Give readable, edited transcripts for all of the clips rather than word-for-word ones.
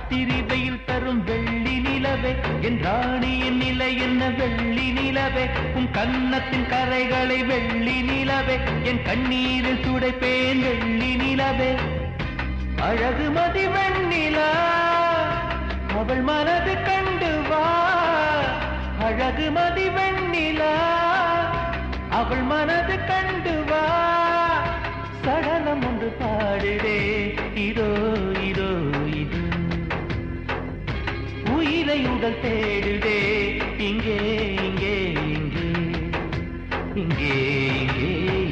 ராத்திரி வெயில் தரும் வெள்ளி நிலவே என் ராணியின் நிலை என்ன வெள்ளி நிலவே உன் கன்னத்தின் கரைகளை வெள்ளி நிலவே என் கண்ணீரில் துடைப்பேன் வெள்ளி நிலவே அழகு மதி வெண்ணிலா அவள் மனது கண்டு வா அழகு மதி வெண்ணிலா அவள் மனது கண்டு வா சடலம் ஒன்று பாடுதே இதோ இதோ இது உயிரை உடல் தேடுதே இங்கே இங்கே இங்கே இங்கே இங்கே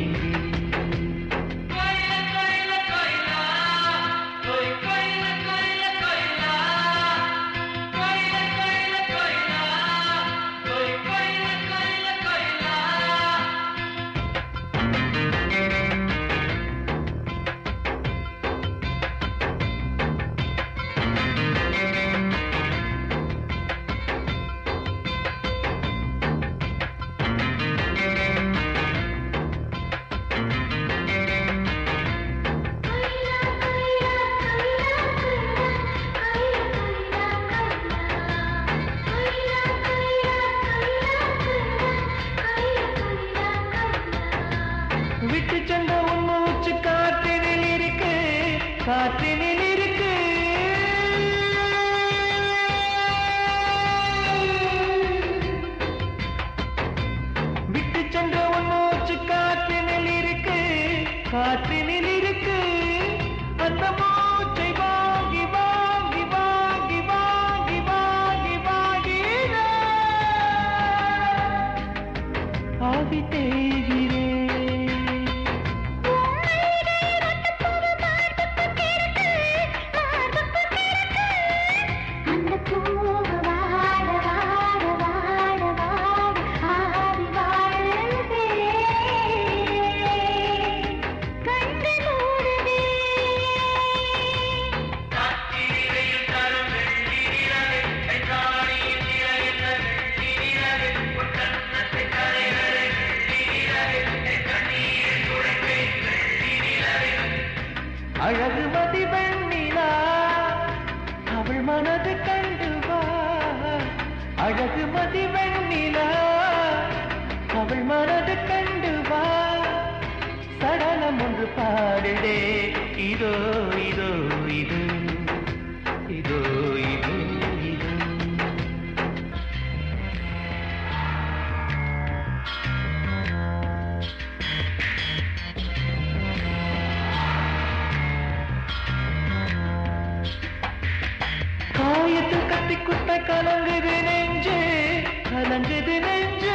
விட்டு சென்ற உன் மூச்சு காற்றினில் இருக்கு காற்றினில் இருக்கு விட்டு சென்ற உன் மூச்சு காற்றினில் இருக்கு காற்றினில் இருக்கு அந்த மூச்சை வாங்கி வாங்கி வாங்கி வாங்கி வாங்கி வாங்கி ஆவி தேய்கிறேன் அழகு மதி வெண்ணிலா அவள் மனது கண்டு வா அழகு மதி வெண்ணிலா அவள் மனது கண்டு வா சடலம் ஒன்று பாடுதே இதோ இதோ இது இதோ இதோ இது காயத்தில் கத்தி குத்த கலங்குது நெஞ்சு கலங்குது நெஞ்சு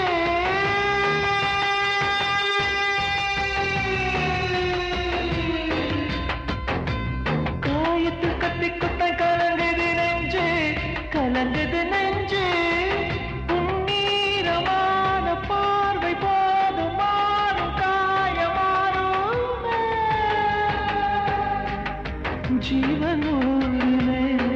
காயத்தில் கத்தி குத்த கலங்குது நெஞ்சு கலங்குது நெஞ்சு உன்னீரமான பார்வை போதும் மாறும் காயமாறும் ஜீவனூரிலே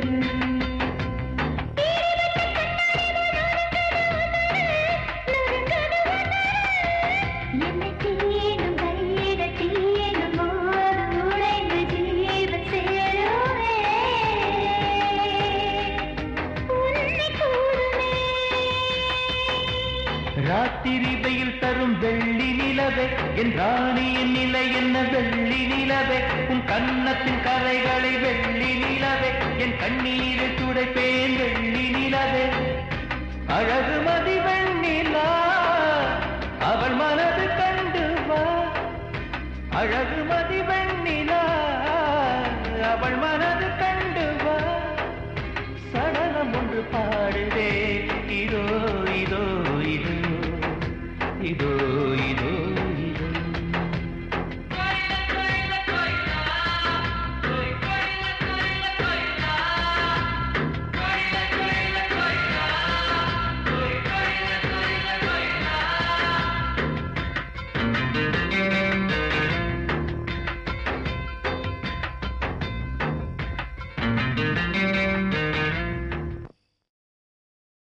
ராத்திரி வெயில் தரும் வெள்ளி நிலவே என் ராணியின் நிலை என்ன வெள்ளி நிலவே உன் கன்னத்தின் கரைகளை வெள்ளி நிலவே என் கண்ணீரை துடைப்பேன் வெள்ளி நிலவே அழகு மதி வெண்ணிலா அவள் மனது கண்டு வா அழகு மதி வெண்ணிலா அவள் மனது கண்டு வா சடலம் ஒன்று பாடுதே